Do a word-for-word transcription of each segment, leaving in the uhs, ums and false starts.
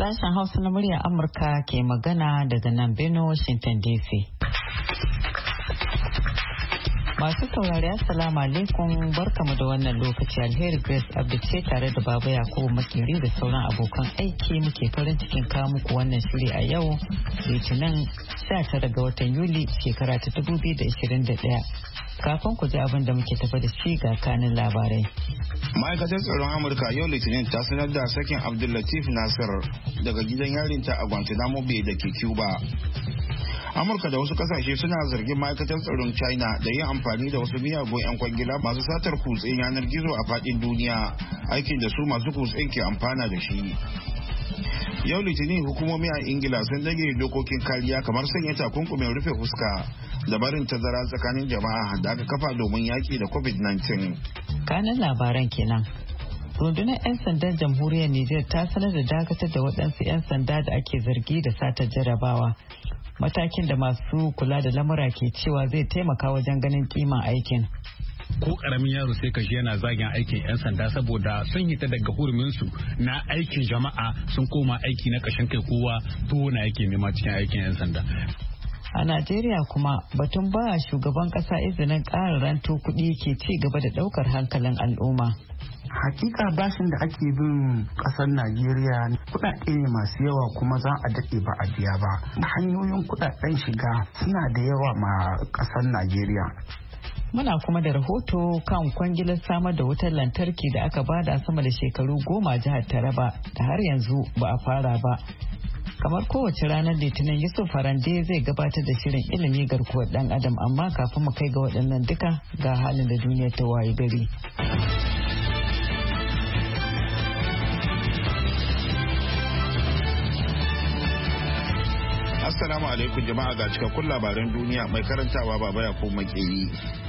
Sashen Hausa na muryar Amurka ke magana daga nan Benue, Washington D C. Masu saurari Assalamu alaikum, barkamu da wannan lokaci. Alheri Grace Abdi ce tare da Baba Yakubu Makeri da sauran abokan aiki muke farin cikin kawo muku wannan shiri a yau Litinin sha tara ga watan Yuli shekara ta dubu biyu da ashirin da ɗaya. Kafin ku ji abin da muke tafa da shi ga kanin labarai. Ma'aikatar tsaron Amurka yau Litinin ta sanar da sakin Abdullatif Nasir daga gidan yarinta a Guantanamo Bay da ke Cuba. Amurka da wasu kasashe suna zargin ma'aikatar tsaron China da yin amfani da wasu miyagun 'yan kwangila masu satar kutsen yanar gizo a fadin duniya, aikin da su masu kutsen ke amfana da shi. Yau Litinin hukumomi a Ingila sun dage dokokin kariya kamar sanya takunkumin rufe fuska da barin tazara tsakanin jama'a da aka kafa domin yaki da covid nineteen. Kanin labaran kenan. Rundunar 'yan sandan jamhuriyar Nijar ta sanar da dakatar da waɗansu 'yan sanda da ake zargi da satar jarabawa. Matakin da masu kula da lamura ke cewa zai taimaka wajen ganin kiman aikin. Ko karamin yaro sai kashi yana zagin aikin 'yan sanda saboda sun hita daga huruminsu na aikin jama'a sun koma aiki na kashin kai, kowa to na yake nema cikin aikin 'yan sanda. A Najeriya kuma batun ba shugaban kasa izinin ƙara ranto kuɗi ke ci gaba da ɗaukar hankalin al'umma. Hakika bashin da ake bin kasar Najeriya kudade ne masu yawa kuma za a dade ba a biya ba. Hanyoyin kudaden shiga suna da yawa ma kasar Najeriya. Muna kuma da rahoto kan kwangilar samar da wutar lantarki da aka bada sama da shekaru goma jihar Taraba da har yanzu ba a fara ba. Kamar kowace ranar Litinin Yusuf Farande zai gabatar da shirin ilimi garkuwar dan adam, amma kafin mu kai ga waɗannan duka ga halin da duniya ta waye gari. Assalamu alaikum jama'a, ga cikakkun labaran duniya mai karantawa Baba Yakubu Makeri.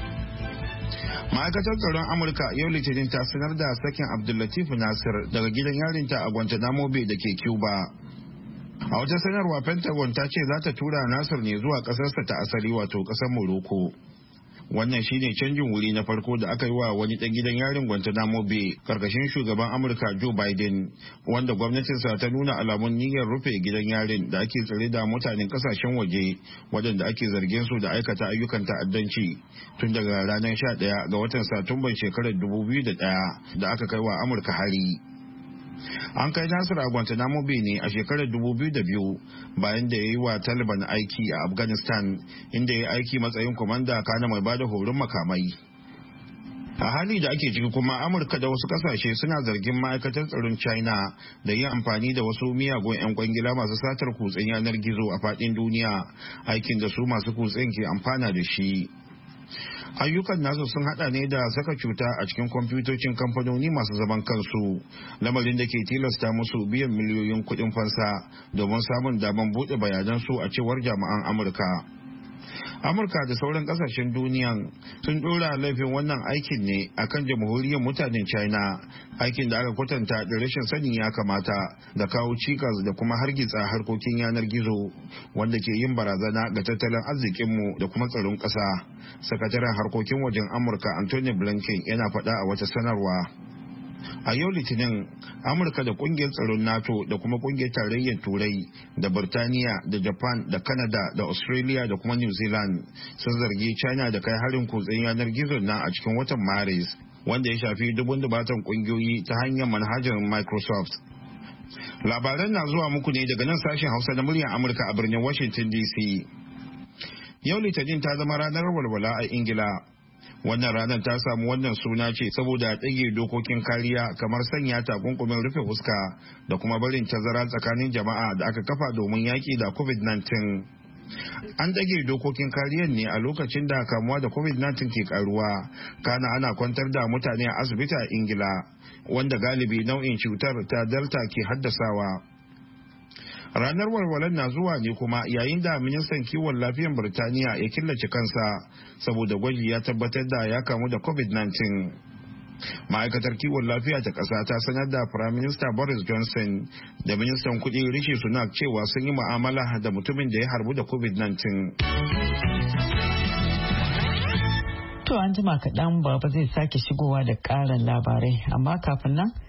Ma'aikatar tsaron Amurka yau Litinin ta sanar da sakin Abdullatif Nasir daga gidan yarinta a Guantanamo Bay da ke Cuba. A wata sanarwa Pentagon ta ce za ta tura Nasir ne zuwa ƙasarsa ta asali, wato ƙasar Morocco. Wannan shine canjin wuri na farko da aka yi wa wani ɗan gidan yarin Guantanamo Bay karkashin shugaban Amurka Joe Biden, wanda gwamnatinsa ta nuna alamun niyyar rufe gidan yarin da ake tsare da mutanen kasashen waje waɗanda ake zargin su da aikata ayyukan ta'addanci tun daga ranar sha ɗaya ga watan Satumban shekarar dubu biyu da ɗaya da aka kai wa Amurka hari. An kai Nasir a Guantanamo Bay ne a shekarar dubu biyu da biyu bayan da ya yi wa Taliban aiki a Afghanistan, inda ya yi aiki matsayin kwamanda kana mai bada horon makamai. A hali da ake ciki kuma Amurka da wasu kasashe suna zargin ma'aikatar tsaron China da yin amfani da wasu miyagun 'yan kwangila masu satar kutsen yanar gizo a faɗin duniya, aikin da su masu kutsen ke amfana da shi. Ayyukan nasu sun hada ne da saka cuta a cikin kwamfutocin kamfanoni masu zaman kansu, lamarin da ke tilasta musu biyan miliyoyin kuɗin fansa domin samun daman buɗe bayanansu a cewar jami'an Amurka. Amurka da sauran kasashen duniya sun dora laifin wannan aikin ne akan jamhuriyar mutanen China, aikin da aka kwatanta da rashin sanin ya kamata da kawo cikas da kuma hargitsa harkokin yanar gizo wanda ke yin barazana ga tattalin arzikinmu da kuma tsaron ƙasa. Sakataren harkokin wajen Amurka Anthony Blinken yana faɗa a wata sanarwa. A yau Litinin, Amurka da kungiyar tsaron NATO da kuma kungiyar tarayyar Turai da Birtaniya da Japan da Canada da Australia da kuma New Zealand sun zargi China da kai harin kutsen yanar gizo na a cikin watan Maris, wanda ya shafi dubun dubatan kungiyoyi ta hanyar manhajar Microsoft. Labaran na zuwa muku ne daga nan sashen Hausa na muryar Amurka a birnin Washington D C. Yau Litinin ta zama ranar walwala a Ingila. Wannan ranar ta samu wannan suna ce saboda ɗage dokokin kariya kamar sanya takunkumin rufe fuska da kuma barin tazara tsakanin jama'a da aka kafa domin yaƙi da covid nineteen. An ɗage dokokin kariyar ne a lokacin da kamuwa da covid nineteen ke karuwa, kana ana kwantar da mutane a asibiti a Ingila, wanda galibi nau'in cutar ta Delta ke haddasawa. Ranar walwalar na zuwa ne kuma yayin da ministan kiwon lafiyar Birtaniya ya killace kansa saboda gwaji ya tabbatar da ya kamu da covid nineteen. Ma'aikatar kiwon lafiya ta ƙasa ta sanar da Prime Minister Boris Johnson da ministan kuɗi Rishi Sunak cewa sun yi mu'amala da mutumin da ya harbu da covid nineteen. To an jima kaɗan Baba zai sake shigowa da ƙarin labarai, amma kafin nan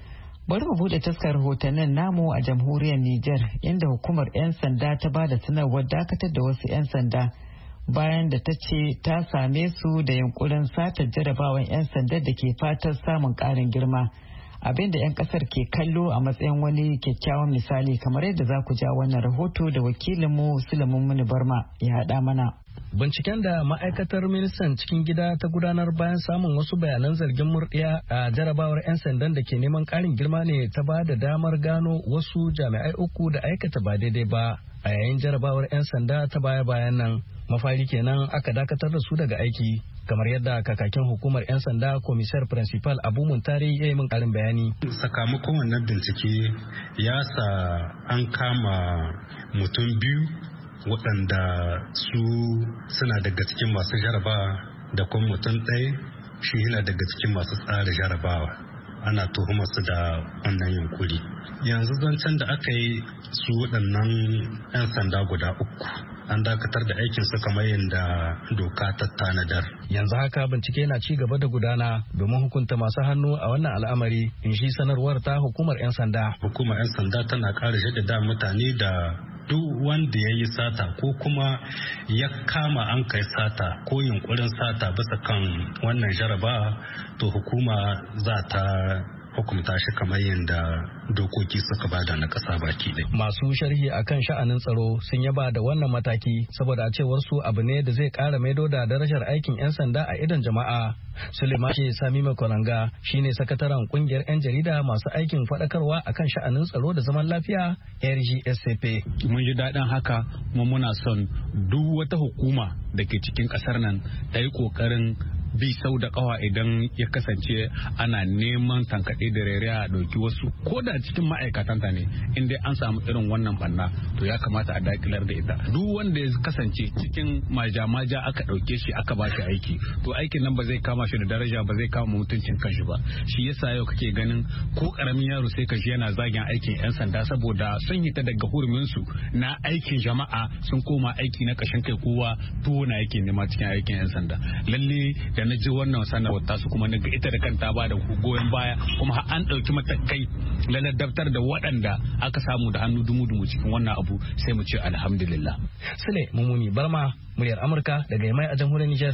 Bari mu bude taskar rahotannin namu a jamhuriyar Nijar inda hukumar 'yan sanda ta ba da sanarwar dakatar da wasu 'yan sanda bayan da ta ce ta same su da yunkurin satar jarabawan 'yan sanda da ke fatar samun ƙarin girma. Abin da 'yan kasar ke kallo a matsayin wani kyakkyawan misali kamar yadda za ku ja wannan rahoto da wakilinmu Sulaiman Muni Barma ya haɗa mana. Binciken da ma'aikatar ministan cikin gida ta gudanar bayan samun wasu bayanan zargin murɗiya a jarabawar 'yan sandan da ke neman ƙarin girma ne ta ba da damar gano wasu jami'ai uku da aikata ba daidai ba a yayin jarabawar 'yan sanda ta baya-bayan nan. Mafari kenan aka dakatar da su daga aiki kamar yadda kakakin hukumar 'yan sanda komisar principal Abu Muntari ya yi min ƙarin bayani. Sakamakon wannan bincike ya sa an kama mutum biyu waɗanda su suna daga cikin masu jarabawa da kuma mutum ɗaya shi yana daga cikin masu tsara jarabawa. Ana tuhumar su da wannan yunkuri. Yanzu zancen da aka yi su waɗannan 'yan sanda guda uku an dakatar da aikinsu kamar yadda doka ta tanadar. Yanzu haka bincike na ci gaba da gudana domin hukunta masu hannu a wannan al'amari, in shi sanarwar ta hukumar 'yan sanda. Hukumar 'yan sanda tana ƙara shaidada mutane da duk wanda ya yi sata ko kuma ya kama an kai sata ko yunkurin sata bisa kan wannan jaraba, to hukuma za ta hukunta shi kamar yadda dokoki suka bada na ƙasa baki ɗaya. Masu sharhi akan sha'anin tsaro sun yaba da wannan mataki saboda a cewar su abu ne da zai ƙara maido da darajar aikin 'yan sanda a idon jama'a. Suleiman ce Sami Makonanga shine sakataren kungiyar 'yan jarida masu aikin faɗakarwa akan sha'anin tsaro da zaman lafiya R G S C P. Mun ji daɗin haka kuma muna son duk wata hukuma da ke cikin ƙasar nan ta yi ƙoƙarin bi sau da kawa idan ya kasance ana neman tankaɗe da rere a ɗauki wasu ko da cikin ma'aikatanta ne inda an samu irin wannan banna to ya kamata a dakilar da ita. Duk wanda ya kasance cikin maja-maja aka ɗauke shi aka ba shi aiki to aikin nan ba zai kama shi da daraja ba zai kama mutuncin kanshi ba. Shi yasa yau kake ganin ko karamin yaro sai kashi yana zagin aikin 'yan sanda saboda sun hita daga huruminsu na aikin jama'a sun koma aiki na kashin kai kowa to na yake nema cikin aikin 'yan sanda. Lalle da na ji wannan sanarwar tasu kuma na ga ita da kanta ba da goyon baya kuma an ɗauki matakai na ladabtar da waɗanda aka samu da hannu dumu-dumu cikin wannan abu sai mu ce alhamdulillah. Sule Mumuni Barma, muryar Amurka daga Yamai a jamhuriyar Nijar.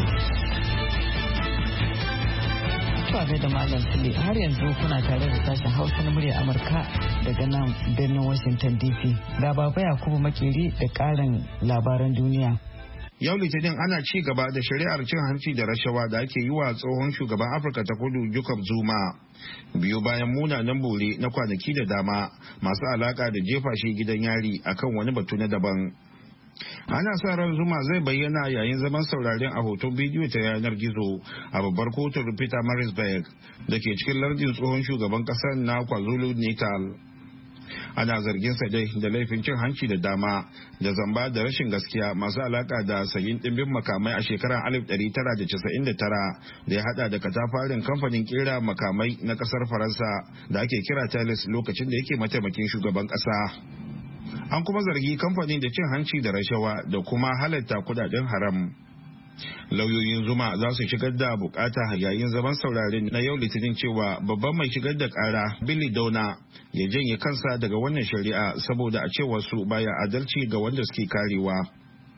Tuwa da Malam Sule har yanzu kuna tare da sashen Hausa na muryar Amurka daga nan birnin Washington D C. Ga Baba Yakubu Makeri da ƙarin labaran duniya. Yau Litinin ana ci gaba da shari'ar cin hanci da rashawa da ake yi wa tsohon shugaban Afirka ta Kudu Jacob Zuma biyu bayan munanan bore na kwanaki da dama masu alaka da jefa shi gidan yari akan wani batu na daban. Ana sa ran Zuma zai bayyana yayin zaman sauraren a hoton bidiyo ta yanar gizo a babbar kotun Peter Marisburg da ke cikin lardin tsohon shugaban kasar na KwaZulu Natal. Ana zargin sa dai da laifin cin hanci da dama da zamba da rashin gaskiya masu alaka da sayin dimbin makamai a shekarar alif ɗari tara da casa'in da tara da ya hada da katafarin kamfanin kera makamai na kasar Faransa da ake kira Thales lokacin da yake mataimakin shugaban kasa. An kuma zargi kamfanin da cin hanci da rashawa da kuma halatta kudaden haram. Lauyoyin Zuma za su shigar da bukata yayin zaman sauraren na yau Litinin cewa babban mai shigar da kara Billy Dona ya janye kansa daga wannan shari'a saboda a cewar su baya adalci ga wanda suke karewa.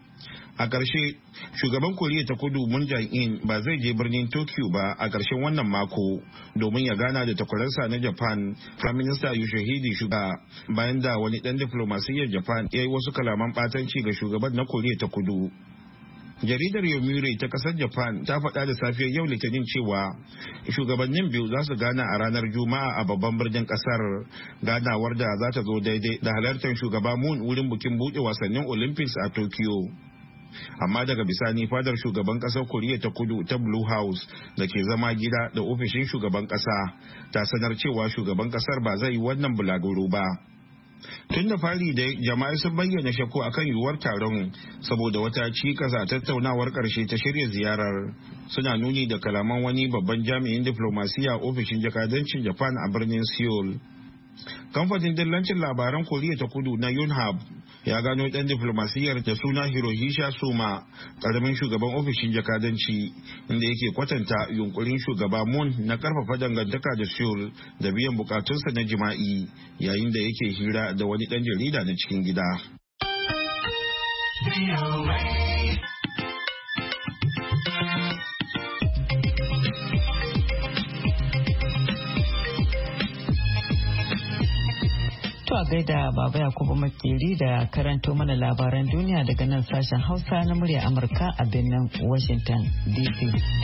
A ƙarshe, shugaban Koriya ta Kudu Moon Jae-in ba zai je birnin Tokyo ba a ƙarshen wannan mako domin ya gana da takwararsa na Japan, Prime Minister Yoshihide Suga, bayan da wani ɗan diflomasiyyar Japan ya yi wasu kalaman ɓatanci ga shugaban na Koriya ta Kudu. Jaridar Yomiuri ta kasar Japan ta faɗa da safiyar yau Litinin cewa shugabannin biyu za su gana a ranar Juma'a a babban birnin kasar, ganawar da za ta zo daidai da halartar shugaba Moon wurin bikin buɗe wasannin Olympics a Tokyo. Amma daga bisani fadar shugaban kasar Koriya ta Kudu ta Blue House da ke zama gida da ofishin shugaban kasa ta sanar cewa shugaban kasar ba zai yi wannan bulaguro ba. Tun da fari da jama'a sun bayyana shakku akan yiwuwar taron saboda wata cikasa tattaunawar karshe ta shirya ziyarar, suna nuni da kalaman wani babban jami'in diplomasiya ofishin jakadancin Japan a birnin Seoul. Kamfanin dillancin labaran Koriya ta Kudu na Yonhap ya gano ɗan diflomasiyyar da suna Hirohisha Soma, ƙaramin shugaban ofishin jakadanci, inda yake kwatanta yunkurin shugaba Moon na karfafa dangantaka da Seoul da biyan bukatunsa na jima'i, yayin da yake hira da wani ɗan jarida na cikin gida. a gaida Baba Yakubu Makeri da karanto mana labaran duniya daga nan sashen Hausa na murya Amurka a birnin Washington D C.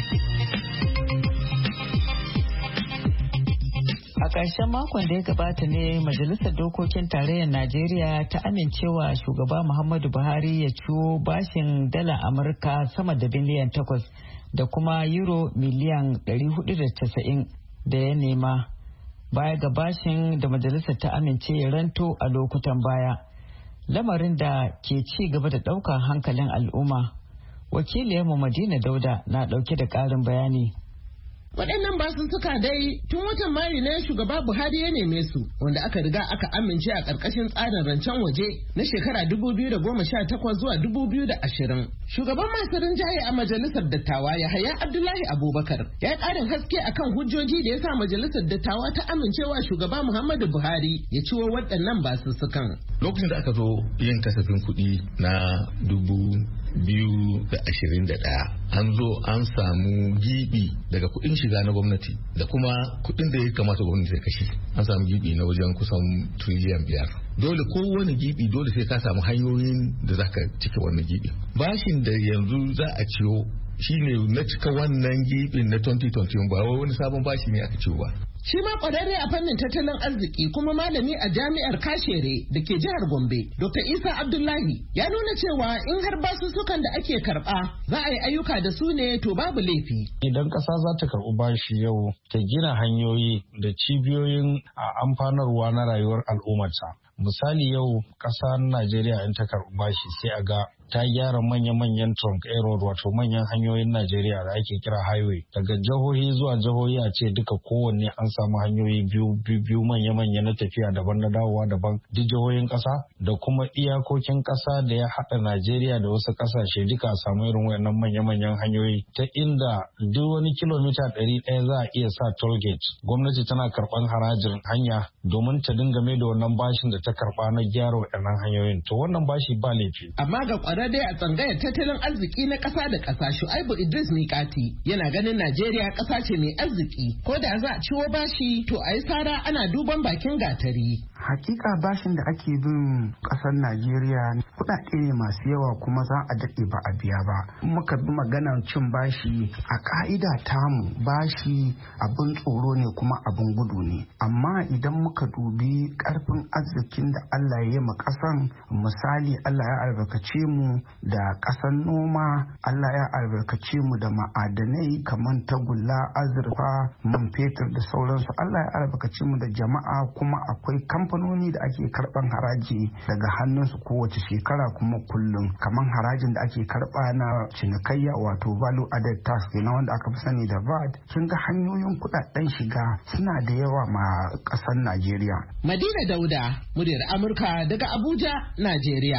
A ƙarshen makon da ya gabata ne Majalisar Dokokin Tarayyar Najeriya ta amincewa shugaba Muhammadu Buhari ya ciwo bashin dala Amurka sama da biliyan takwas da kuma euro miliyan ɗari hudu da casa'in da ya nema. Baya ga bashin da majalisar ta amince ya ranto a lokutan baya, lamarin da ke ci gaba da ɗaukar hankalin al'umma. Wakiliyarmu Madina Dauda na ɗauke da ƙarin bayani. Waɗannan basussuka dai tun watan Mari ne shugaba Buhari ya neme su, wanda aka riga aka amince a ƙarƙashin tsarin rancen waje na shekara dubu biyu da goma sha takwas zuwa dubu biyu da ashirin. Shugaban masu rinjaye a majalisar dattawa Yahaya Abdullahi Abubakar ya ƙarin haske akan hujjoji da ya sa majalisar dattawa ta amincewa shugaba Muhammadu Buhari ya ciwo waɗannan basussukan. Lokacin da aka zo yin kasafin kuɗi na dubu biyu da ashirin da ɗaya an zo an samu gibi daga kuɗin shiga na gwamnati da kuma kuɗin da ya kamata gwamnati ta kashe, an samu gibi na wajen kusan triliyan biyar. Dole kowane gibi dole sai ka samu hanyoyin da zaka cike wannan gibi. Bashin da yanzu za a ciyo shine na cika wannan gibin na twenty twenty ba wani sabon bashi ne aka ciyo ba. Shi ma ƙwararre a fannin tattalin arziki kuma malami a jami'ar Kashere da ke jihar Gombe, Dokta Isa Abdullahi ya nuna cewa in har basussukan da ake karɓa za a yi ayyuka da su ne to babu laifi. Idan ƙasa za ta karɓi bashi yau ta gina hanyoyi da cibiyoyin a amfanarwa na rayuwar al'ummarta. Misali yau ƙasar Najeriya in ta karɓi bashi sai a ga ta gyara manya-manyan trunk road wato manyan hanyoyin Najeriya da ake kira highway daga jihohi zuwa jihohi a ce duka kowanne an samu hanyoyi biyu biyu manya-manya na tafiya daban na dawowa daban duk jihohin ƙasa da kuma iyakokin ƙasa da ya haɗa Najeriya da wasu ƙasashe duka a samu irin wayannan manya-manyan hanyoyi ta inda duk wani kilomita ɗari ɗaya za a iya sa toll gate. Gwamnati tana karɓan harajin hanya domin ta dinga mai da wannan bashin da ta karɓa na gyara waɗannan hanyoyin to wannan bashi ba laifi. Amma ga dai a tsangayar tattalin arziki na ƙasa da ƙasa Shu'aibu Idris Mikati yana ganin Najeriya ƙasa ce mai arziki ko da za a ciwo bashi to a yi sara ana duban bakin gatari. Hakika bashin da ake bin ƙasar Najeriya kuɗaɗe ne masu yawa kuma za a daɗe ba a biya ba. Muka bi maganar cin bashi a ƙa'ida tamu bashi abin tsoro ne kuma abin gudu ne. Amma idan muka dubi ƙarfin arzikin da Allah ya yi ma ƙasan misali Allah ya albarkace mu da ƙasar noma, Allah ya albarkace mu da ma'adanai kamar tagulla, azurfa, man fetur da sauransu. Allah ya albarkace mu da jama'a kuma akwai kamfanoni da ake karɓan haraji daga hannunsu kowace shekara kuma kullum kamar harajin da ake karɓa na cinikayya wato value added tax kenan wanda aka fi sani da V A T. Kin ga hanyoyin kuɗaɗen shiga suna da yawa ma ƙasar Najeriya. Madina Dauda, muryar Amurka daga Abuja, Najeriya.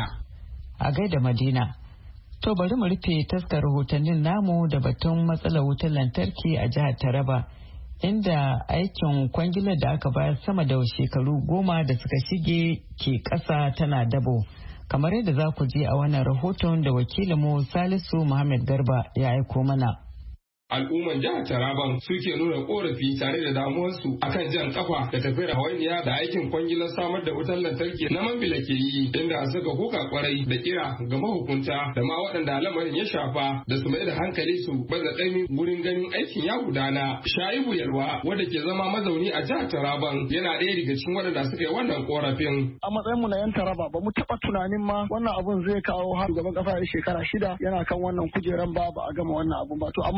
A gaida Madina. To bari mu rufe taskar rahotannin namu da batun matsalar wutar lantarki a jihar Taraba, inda aikin kwangilar da aka bayar sama da shekaru goma da suka shige ke ƙasa tana dabo. Kamar yadda za ku ji a wannan rahoton da wakilinmu Salisu Muhammad Garba ya aiko mana. Al'umman jihar Taraban suke nuna korafi tare da damuwarsu akan jan kafa da tafiyar hawainiya da aikin kwangilar samar da wutar lantarki na Mambila ke yi, inda suka kuka kwarai da kira ga mahukunta da ma waɗanda lamarin ya shafa da su mai da hankali su baza ƙaimi wurin ganin aikin ya gudana. Shaibu Yalwa wanda ke zama mazauni a jihar Taraban yana ɗaya daga cikin waɗanda suka yi wannan korafin. A matsayin mu na yan Taraba ba mu taɓa tunanin ma wannan abun zai kawo har gaban ƙasa ya shekara shida yana kan wannan kujeran ba ba a gama wannan abun ba. To amma sai ga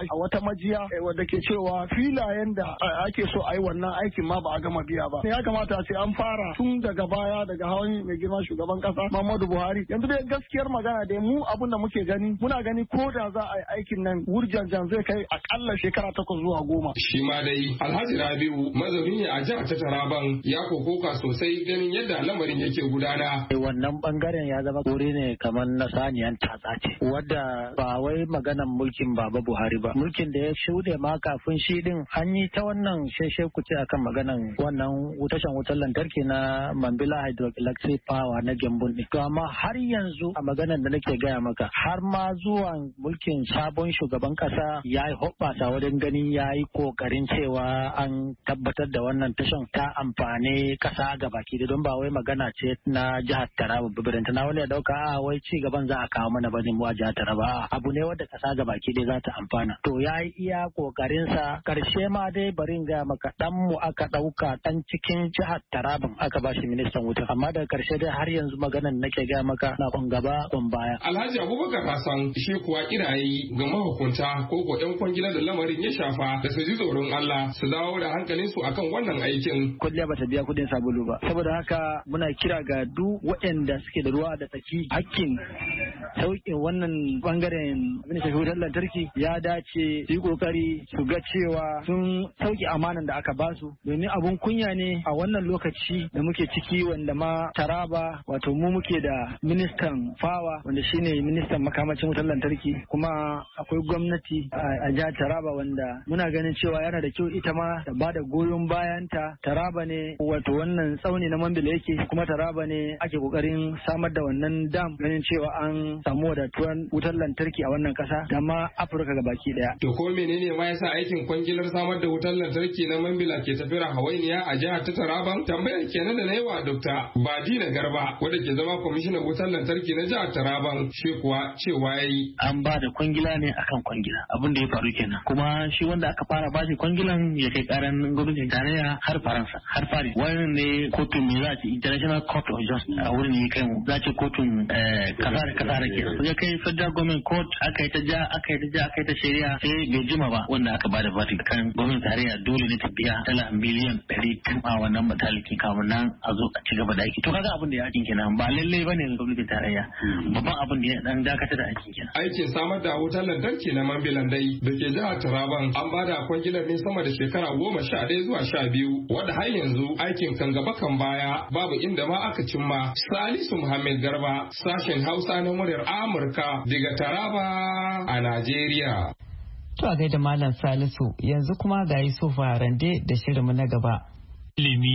a wata majiya wadda ke cewa filayen da ake so a yi wannan aikin ma ba a gama biya ba. Ya kamata a ce an fara tun daga baya daga hawan mai girma shugaban kasa Muhammadu Buhari. Yanzu dai gaskiyar magana dai mu abin da muke gani muna gani ko da za a yi aikin nan wurjanjan zai kai akalla shekara takwas zuwa goma. Shi ma dai Alhaji Rabiu mazauni ne a jihar ta Taraban ya kokoka sosai ganin yadda lamarin yake gudana. Wannan bangaren ya zama kore ne kamar na saniyan tatsa ce wadda ba wai maganan mulkin Baba Buhari ba. Mulkin da ya shuɗe ma kafin shi din an yi ta wannan sheshe kuce akan maganan wannan wutashen wutar lantarki na Mambila Hydroelectric Power na Gembun ne. To amma har yanzu a maganan da nake gaya maka har ma zuwan mulkin sabon shugaban kasa ya yi hoɓɓasa wajen ganin ya yi kokarin cewa an tabbatar da wannan tashan ta amfani kasa gabaki da don ba wai magana ce na jihar Taraba bibirin na wani ya dauka a wai ci gaban za a kawo mana bane mu a jihar Taraba abu ne wanda kasa gabaki dai za ta amfana. To ya yi iya kokarin sa karshe ma dai bari in ga maka dan mu aka dauka dan cikin jihar Taraban aka ba shi ministan wuta amma daga karshe dai har yanzu maganan nake ga maka na kun gaba kun baya. Alhaji Abubakar Hassan shi kuwa kirayi ga mahukunta ko ko yan kwangila da lamarin ya shafa da su ji tsoron Allah su dawo da hankalin su akan wannan aikin. Kulliya bata biya kudin sabulu ba saboda haka muna kira ga duk waɗanda suke da ruwa da tsaki hakkin sauƙin wannan bangaren abin da wutar lantarki ya dace su yi kokari su ga cewa sun sauke amanan da aka basu domin abun kunya ne a wannan lokaci da muke ciki wanda ma Taraba wato mu muke da ministan fawa wanda shine ministan makamacin wutar lantarki kuma akwai gwamnati a jihar Taraba wanda muna ganin cewa yana da kyau ita ma ta bada goyon bayanta. Taraba ne wato wannan tsauni na Mambila yake kuma Taraba ne ake kokarin samar da wannan dam ganin cewa an samu wadatuwan wutar lantarki a wannan kasa da ma Afirka gabaki daya. To ko menene ma yasa aikin kwangilar samar da wutar lantarki na Mambila ke tafiyar hawainiya a jihar ta Taraban? Tambayar kenan da na yi wa Dokta Badina Garba wanda ke zama kwamishinan wutar lantarki na jihar Taraban shi kuwa cewa yayi an ba da kwangila ne akan kwangila abin da ya faru kenan kuma shi wanda aka fara bashi kwangilan ya kai karan gwamnatin tarayya har Faransa har Paris wannan ne kotun ne za ci International Court of Justice a wurin ne kai mu za ci kotun kasa da kasa da kenan ya kai Federal Government Court aka yi ta ja aka yi ta ja aka yi ta shari'a sai bai jima ba wanda aka bada bati kan gwamnatin tarayya dole ne ta biya dala miliyan ɗari tun a wannan matalikin kamun nan a zo a ci gaba da aiki to kaga abin da ya aikin kenan ba lallai bane gwamnatin tarayya babban abin da ya dan dakatar da aikin kenan aikin samar da wutar lantarki na Mambilan dai da ke jihar Taraban an bada kwangilar ne sama da shekara goma sha ɗaya zuwa sha biyu wanda har yanzu aikin kan gaba kan baya babu inda ma aka cimma. Salisu Muhammad Garba sashen Hausa na muryar Amurka daga Taraba a Najeriya. To a gaida Malam Salisu yanzu kuma ga Yusuf Harande da shirinmu na gaba. Ilimi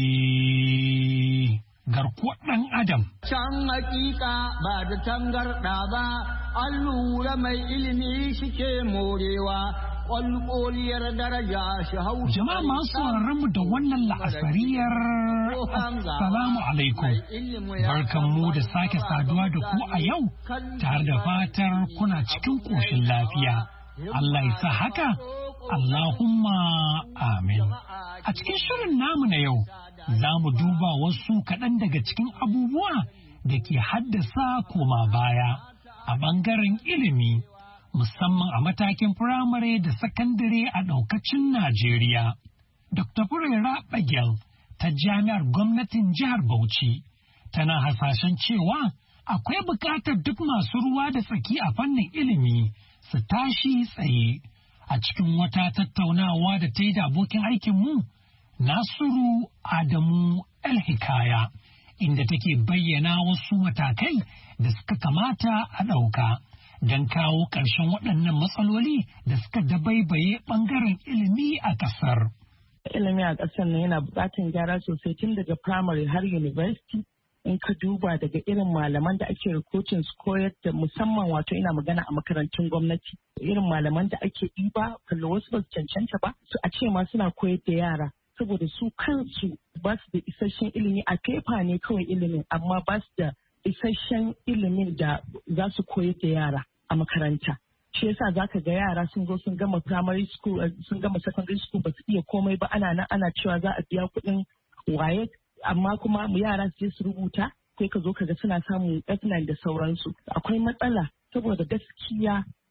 garkuwar ɗan Adam. Can hakika ba da tangarɗa ba, an lura mai ilimi shike morewa, ƙwalƙoliyar daraja shi hau. Jama'a masu sauraron mu da wannan la'asariyar Assalamu alaikum. Barkan mu da sake saduwa da ku a yau, tare da fatar kuna cikin ƙoshin lafiya. Allah ya sa haka, Allahumma amin. A cikin shirin namu na yau, za mu duba wasu kaɗan daga cikin abubuwa da ke haddasa koma baya a ɓangaren ilimi, musamman a matakin firamare da sakandare a ɗaukacin Najeriya. Dokta Furera Bagel ta Jami'ar Gwamnatin Jihar Bauchi tana hasashen cewa akwai buƙatar duk masu ruwa da tsaki a fannin ilimi su tashi tsaye. A cikin wata tattaunawa da ta yi da abokin aikinmu, Nasiru Adamu El-Hikaya, inda take bayyana wasu matakai da suka kamata a ɗauka don kawo ƙarshen waɗannan matsaloli da suka dabaibaye ɓangaren ilimi a ƙasar. Ilimi a ƙasar nan yana buƙatar gyara sosai tun daga firamare har university. In ka duba daga irin malaman da ake rikotin su koyar da musamman wato ina magana a makarantun gwamnati irin malaman da ake ɗiba kallo wasu ba su cancanta ba su a ce ma suna koyar da yara saboda su kansu ba su da isasshen ilimi a fefa ne kawai ilimin amma ba su da isasshen ilimin da za su koyar da yara a makaranta. Shi yasa za ka ga yara sun zo sun gama primary school sun gama secondary school ba su iya komai ba ana nan ana cewa za a biya kuɗin waye amma kuma mu yara su je su rubuta sai ka zo ka ga suna samun F nine da sauransu. Akwai matsala saboda gaskiya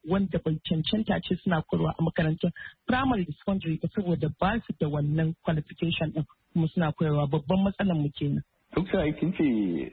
wanda bai cancanta ce suna koyarwa a makarantun primary da secondary ba saboda ba su da wannan qualification din kuma suna koyarwa babban matsalar mu kenan. Duk sa kin ce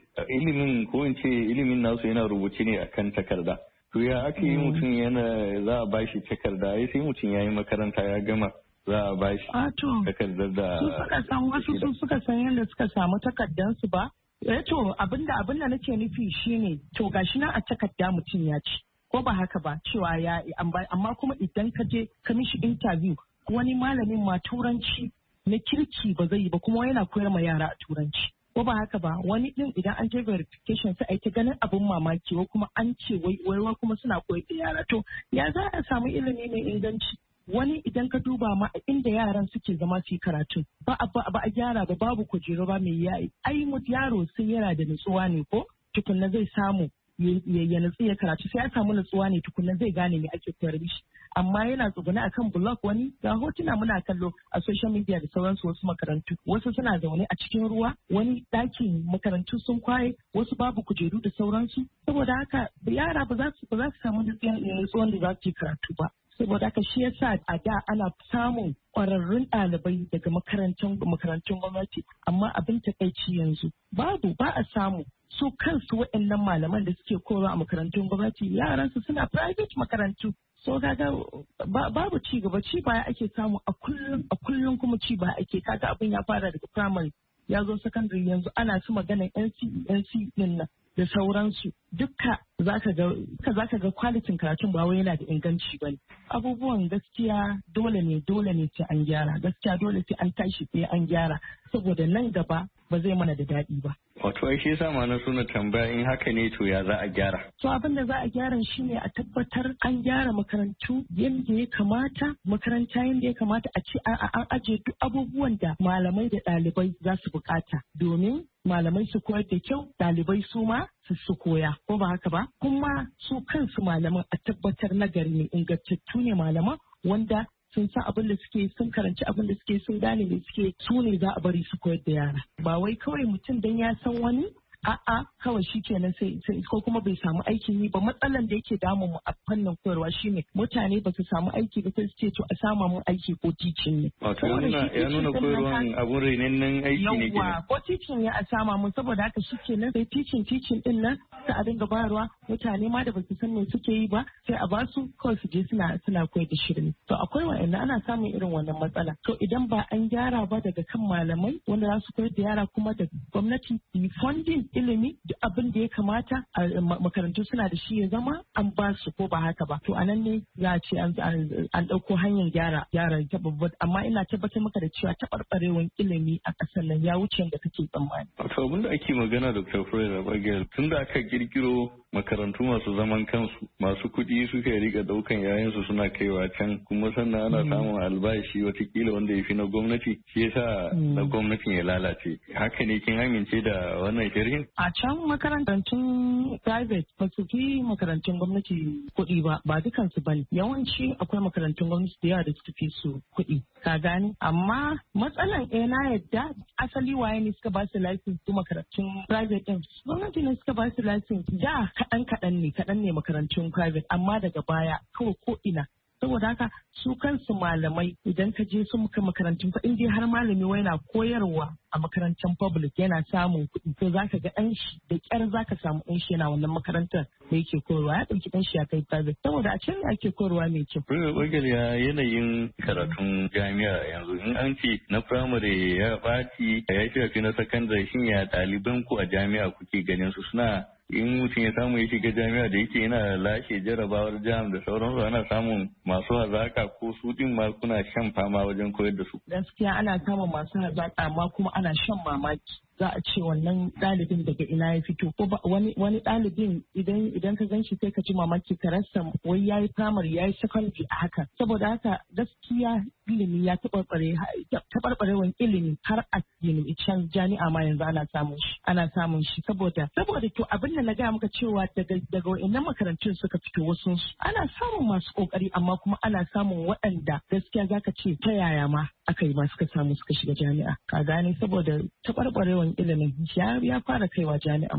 ilimin ko in ce ilimin nasu yana rubuce ne akan takarda. To ya aka yi mutum yana za a bashi takarda ai sai mutum ya yi makaranta ya gama za a bashi takardar da su suka san wasu su suka san yadda suka samu takardansu ba. Eh to abinda abinda nake nufi shine to gashi nan a takarda mutum ya ci ko ba haka ba cewa ya amma kuma idan ka je ka mishi interview wani malamin ma turanci na kirki ba zai yi ba kuma yana koyar ma yara a turanci. Ko ba haka ba wani din idan an je verification sai a ta ganin abin mamaki ko kuma an ce wai wai kuma suna koyar da yara to ya za a samu ilimi mai inganci wani idan ka duba ma inda yaran suke zama su karatu ba a ba a gyara ba babu kujeru ba mai yayi ai mu yaro sai yana da nutsuwa ne ko tukunna zai samu ya nutsu ya karatu sai ya samu nutsuwa ne tukunna zai gane me ake koyar mishi amma yana tsugune akan blog wani ga hotuna muna kallo a social media da sauransu wasu makarantu wasu suna zaune a cikin ruwa wani ɗakin makarantu sun kwaye wasu babu kujeru da sauransu saboda haka yara ba za su ba za su samu nutsuwan da za su yi karatu ba saboda haka shi yasa a da ana samun ƙwararrun ɗalibai daga makarantun makarantun gwamnati amma abin takaici yanzu babu ba a samu su kansu waɗannan malaman da suke koyarwa a makarantun gwamnati yaransu suna private makarantu so kaga babu ci gaba ci baya ake samu a kullum a kullum kuma ci baya ake kaga abin ya fara daga primary ya zo secondary yanzu ana su maganar N C E N C E din nan da sauransu duka zaka ga zaka ga kwalitin karatun ba wai yana da inganci bane abubuwan gaskiya dole ne dole ne sai an gyara gaskiya dole sai an tashi sai an gyara saboda nan gaba ba zai mana da daɗi ba. Wato ai shi yasa ma na suna tambaya in haka ne to ya za a gyara. To abin da za a gyara shi ne a tabbatar an gyara makarantu yadda ya kamata makaranta yadda ya kamata a ce an ajiye duk abubuwan da malamai da ɗalibai za su bukata domin malamai su koyar da kyau ɗalibai su ma su su koya ko ba haka ba kuma su kansu malaman a tabbatar nagari ne ingantattu ne malaman wanda sun san abin da suke sun karanci abin da suke sun gane da suke su ne za a bari su koyar da yara ba wai kawai mutum dan ya san wani a'a kawai shi kenan sai ko kuma bai samu aikin yi ba matsalan da yake damun mu a fannin koyarwa shine mutane ba su samu aiki ba sai su ce to a sama mun aiki ko teaching ne wato ya nuna koyarwan abun renennen aiki ne yawa ko teaching ya a sama mun saboda haka shi kenan sai teaching teaching din nan sai a dinga bayarwa mutane ma da ba su san me suke yi ba sai a basu kawai su je suna suna koyar da shirin to akwai wa'annan ana samun irin wannan matsala to idan ba an gyara ba daga kan malamai wanda za su koyar da yara kuma da gwamnati funding ilimi duk abin da ya kamata a makarantu suna da shi ya zama an ba su ko ba haka ba to anan ne za a ce an ɗauko hanyar gyara gyara ta babbar amma ina tabbatar maka da cewa taɓarɓarewar ilimi a ƙasar nan ya wuce da kake tsammani. To abin da ake magana Doctor Freya Bagel tun da aka kirkiro makarantu masu zaman kansu masu kuɗi suka rika ɗaukan yayansu suna kaiwa can kuma sannan ana samun albashi watakila wanda ya fi na gwamnati shi yasa na gwamnatin ya lalace haka ne kin amince da wannan shirin? A can makarantun private ba su fi makarantun gwamnati kuɗi ba ba dukansu ba ne yawanci akwai makarantun gwamnati da yawa da suka fi su kuɗi ka gani amma matsalan ɗaya na yadda asali waye ne suka ba su license su makarantun private din gwamnati ne suka ba su license da kaɗan kaɗan ne kaɗan ne makarantun private amma daga baya kawai ko ina saboda haka su kansu malamai idan ka je su muka makarantun fa in dai har malami wai na koyarwa a makarantar public yana samun kuɗi to zaka ga ɗan shi da ƙyar zaka samu ɗan shi yana wannan makarantar da yake koyarwa ya ɗauki ɗan shi ya kai private saboda a can ake koyarwa mai kyau. Bagel ya yanayin karatun jami'a yanzu in an ce na firamare ya ɓaci ya shafi na sakandare shin ya ɗaliban ku a jami'a kuke ganin su suna in mutum ya samu ya shiga jami'a da yake yana lashe jarabawar jam da sauransu ana samun masu hazaka ko su din ma kuna shan fama wajen koyar da su. Gaskiya ana samun masu hazaka amma kuma ana shan mamaki. Za a ce wannan ɗalibin daga ina ya fito ko wani wani ɗalibin idan idan ka ganshi sai ka ji mamaki ka rasa wai yayi primary yayi secondary a haka saboda haka gaskiya ilimi ya taɓarɓare taɓarɓarewan ilimi har a can jami'a ma yanzu ana samun shi ana samun shi saboda saboda to abin da na gaya maka cewa daga daga wayannan makarantun suka fito wasu ana samun masu kokari amma kuma ana samun waɗanda gaskiya zaka ce ta yaya ma aka yi ma suka samu suka shiga jami'a ka gane saboda taɓarɓarewan ilimin ya fara kaiwa jami'an.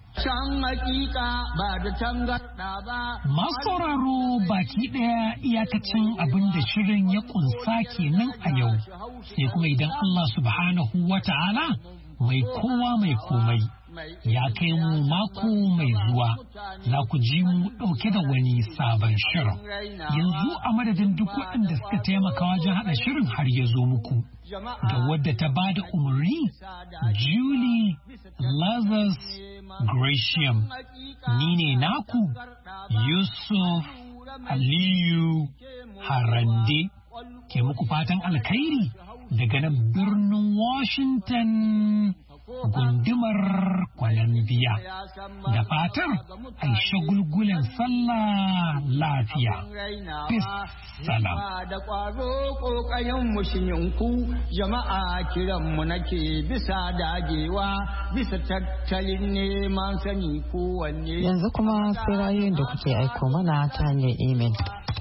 Can hakika ba da tangarda ba. Masu sauraro baki ɗaya iyakacin abin da shirin ya kunsa kenan a yau. Sai kuma idan Allah subhanahu wa ta'ala mai kowa mai komai ya kai mu mako mai zuwa za ku ji mu ɗauke da wani sabon shirin. Yanzu a madadin duk waɗanda suka taimaka wajen haɗa shirin har ya zo muku. Da wadda ta ba da umarni Julie Lazarus Gratiam, ni ne naku Yusuf Aliyu Harande ke muku fatan alkhairi daga nan birnin Washington gundumar Columbia. Da fatar aisha gulgulen sallah lafiya. Peace salam. Da ƙwaro ƙoƙayen mushinku jama'a kiranmu nake bisa dagewa bisa tattalin neman sani kowanne. Yanzu kuma sai rayuwar da kuke aiko mana ta hanyar imel.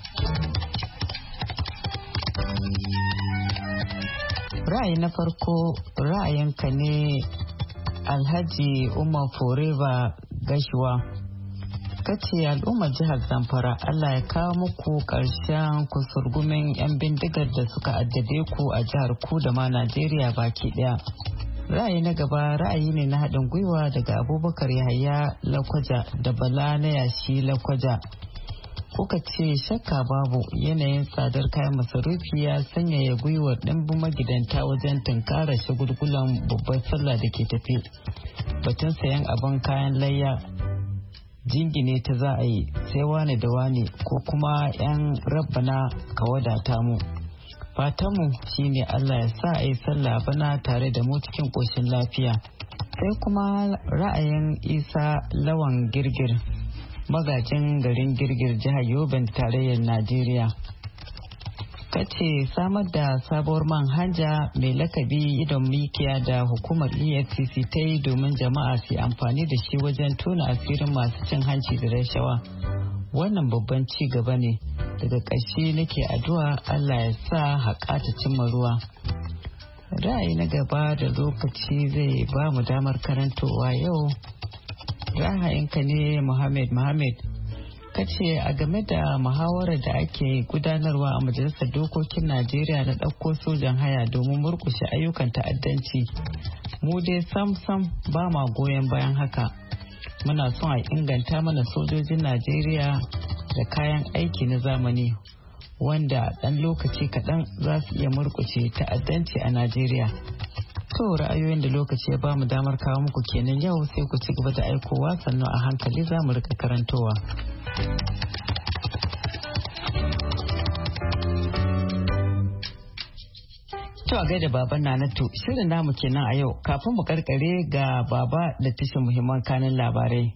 Ra'ayi na farko ra'ayinka ne Alhaji Umar Forever Gashuwa. Kace al'ummar jihar Zamfara Allah ya kawo muku ƙarshen kusurgumin 'yan bindigar da suka addabe ku a jihar ku da ma Najeriya baki ɗaya. Ra'ayi na gaba ra'ayi ne na haɗin gwiwa daga Abubakar Yahaya Lakwaja da Bala na Yashi Lakwaja. Kuka ce shakka babu yanayin tsadar kayan masarufi ya sanyaya gwiwar ɗimbin magidanta wajen tunkara shagulgulan babbar sallah da ke tafi. Batun sayan abin kayan layya jingine ta za a yi sai wane da wane ko kuma 'yan rabbana ka wadata mu. Fatanmu shine Allah ya sa a yi sallah bana tare da mu cikin ƙoshin lafiya. Sai kuma ra'ayin Isa Lawan Girgir, magajin garin Girgir jihar Yoben tarayyar Najeriya. Kace samar da sabuwar manhaja mai lakabi idon mikiya da hukumar E F C C ta yi domin jama'a su amfani da shi wajen tona asirin masu cin hanci da rashawa. Wannan babban ci gaba ne. Daga ƙarshe nake addu'a Allah ya sa haƙa ta cimma ruwa. Ra'ayi na gaba da lokaci zai ba mu damar karantowa yau. Ra'ayinka ne Muhammad Muhammad. Kace a game da muhawarar da ake gudanarwa a majalisar dokokin Najeriya na ɗauko sojan haya domin murkushe ayyukan ta'addanci. Mu dai sam sam ba ma goyon bayan haka. Muna son a inganta mana sojojin Najeriya da kayan aiki na zamani wanda ɗan lokaci kaɗan za su iya murkushe ta'addanci a Najeriya. To ra'ayoyin da lokaci ya ba mu damar kawo muku kenan yau sai ku ci gaba da aikowa sannan a hankali za mu rika karantowa. To a gaida baban Nanatu shirin namu kenan a yau kafin mu karkare ga baba da tashin muhimman kanin labarai.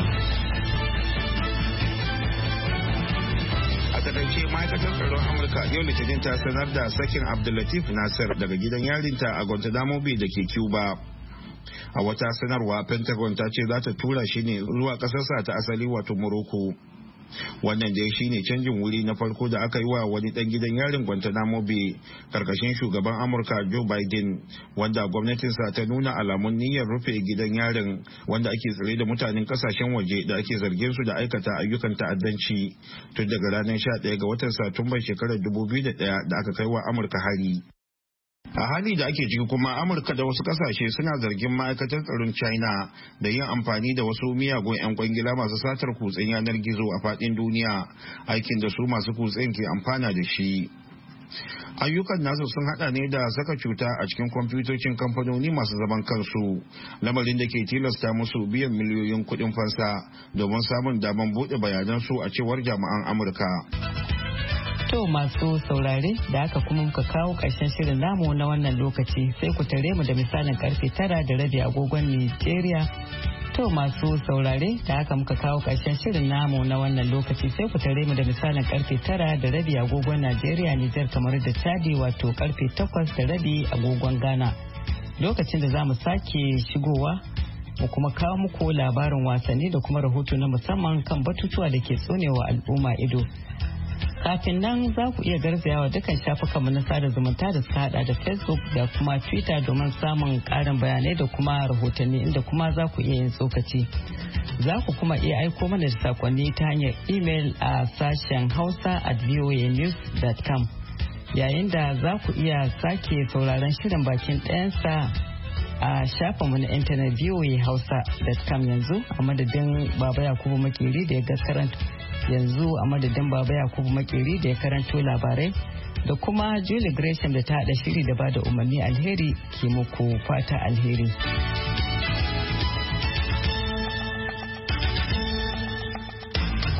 ma'aikatar tsaron amurka yau litinin ta sanar da sakin Abdullatif Nasir daga gidan yarinta a Guantanamo Bay da ke Cuba. A wata sanarwa Pentagon ta ce za ta tura shi ne zuwa kasarsa ta asali wato Morocco. Wannan dai shine canjin wuri na farko da aka yi wa wani dan gidan yarin Guantanamo Bay karkashin shugaban Amurka Joe Biden, wanda gwamnatinsa ta nuna alamun niyyar rufe gidan yarin wanda ake tsare da mutanen kasashen waje da ake zargin su da aikata ayyukan ta'addanci tun daga ranar sha ɗaya ga watan Satumbar shekarar dubu biyu da ɗaya da aka kai wa Amurka hari. A hali da ake ciki kuma Amurka da wasu kasashe suna zargin ma'aikatar tsaron China da yin amfani da wasu miyagun 'yan kwangila masu satar kutsen yanar gizo a fadin duniya, aikin da su masu kutsen ke amfana da shi. Ayyukan nasu sun hada ne da saka cuta a cikin kwamfutocin kamfanoni masu zaman kansu, lamarin da ke tilasta musu biyan miliyoyin kuɗin fansa domin samun damar buɗe bayanansu a cewar jami'an Amurka. To masu saurare da aka kuma muka kawo ƙarshen shirin namu na wannan lokaci sai ku tare mu da misalin karfe tara da rabi agogon Nigeria. To masu saurare da aka muka kawo ƙarshen shirin namu na wannan lokaci sai ku tare mu da misalin karfe tara da rabi agogon Najeriya, Nijar kamar da Chadi wato karfe takwas da rabi agogon Ghana. Lokacin da za mu sake shigowa mu kuma kawo muku labarin wasanni da kuma rahoto na musamman kan batutuwa da ke tsonewa al'umma ido. Kafin nan za ku iya garzayawa dukkan shafukanmu na sada zumunta da suka hada da Facebook da kuma Twitter domin samun karin bayanai da kuma rahotanni inda kuma za ku iya yin tsokaci. Za ku kuma iya aiko mana da sakonni ta hanyar email a sashen hausa at voa news dot com. Yayin da za ku iya sake sauraron shirin bakin ɗayansa a shafinmu na intanet voa hausa dot com yanzu a madadin Baba Yakubu Makeri da ya karanta yanzu a madadin Baba Yakubu Makeri da ya karanto labarai da kuma Julie Gresham da ta haɗa shiri da bada umarni alheri ke muku fata alheri.